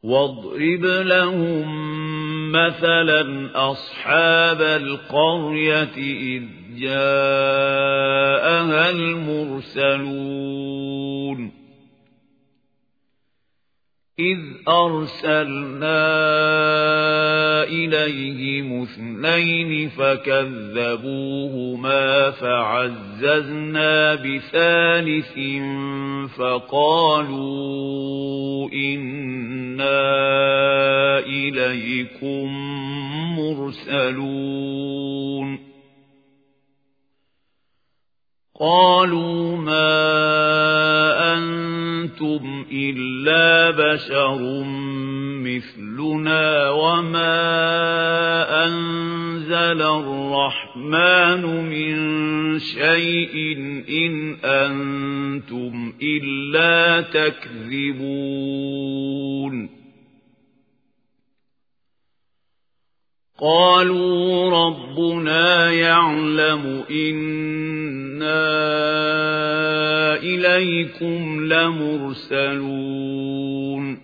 واضرب لهم مثلا أصحاب القرية إذ جاءها المرسلون إذ أرسلنا إليهم اثنين فكذبوهما فعززنا بثالث فقالوا إنا إليكم مرسلون قالوا ما أنتم إلا بشر مثلنا وما أنزل الرحمن من شيء إن أنتم إلا تكذبون قالوا ربنا يعلم إنا إليكم لمرسلون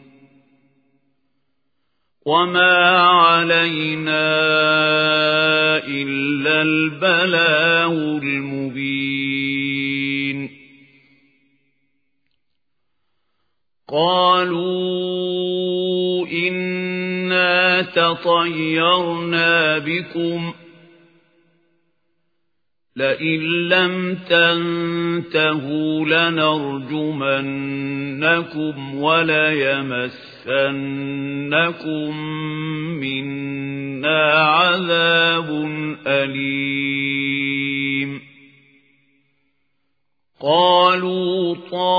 وما علينا إلا البلاغ المبين قالوا إنا تطيرنا بكم لئن لم تنتهوا لنرجمنكم وليمسنكم منا عذاب أليم قالوا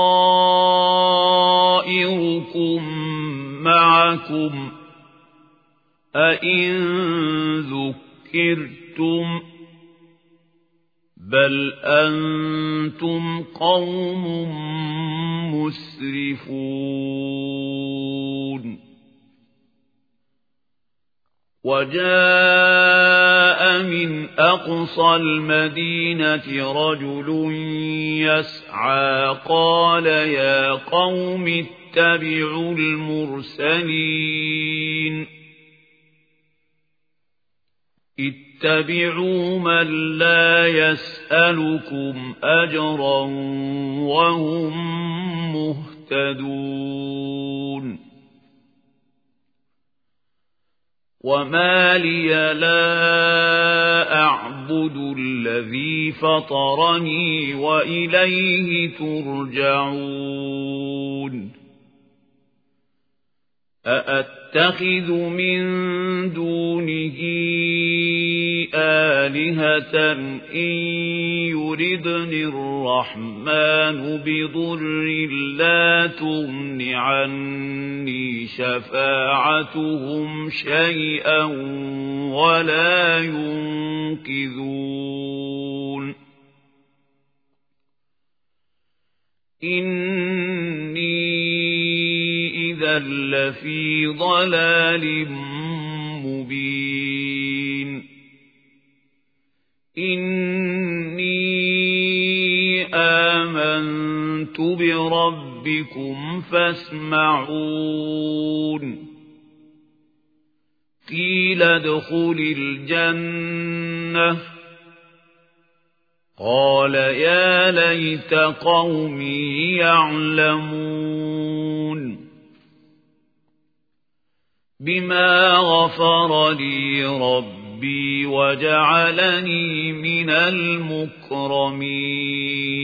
طائركم معكم أئن ذكرتم بل أنتم قوم مسرفون وجاء من أقصى المدينة رجل يسعى قال يا قوم اتبعوا المرسلين اتبعوا من لا يسألكم أجرا وهم مهتدون وما لي لا أعبد الذي فطرني وإليه ترجعون أأتخذ من دونه آلهة إن يردني الرحمن بضر لا تغن عني شفاعتهم شيئا ولا ينقذون إني إذا لفي ضلال مبين إني آمنت بربكم فاسمعون قيل ادخل الجنة قال يا ليت قومي يعلمون بما غفر لي ربي وجعلني من المكرمين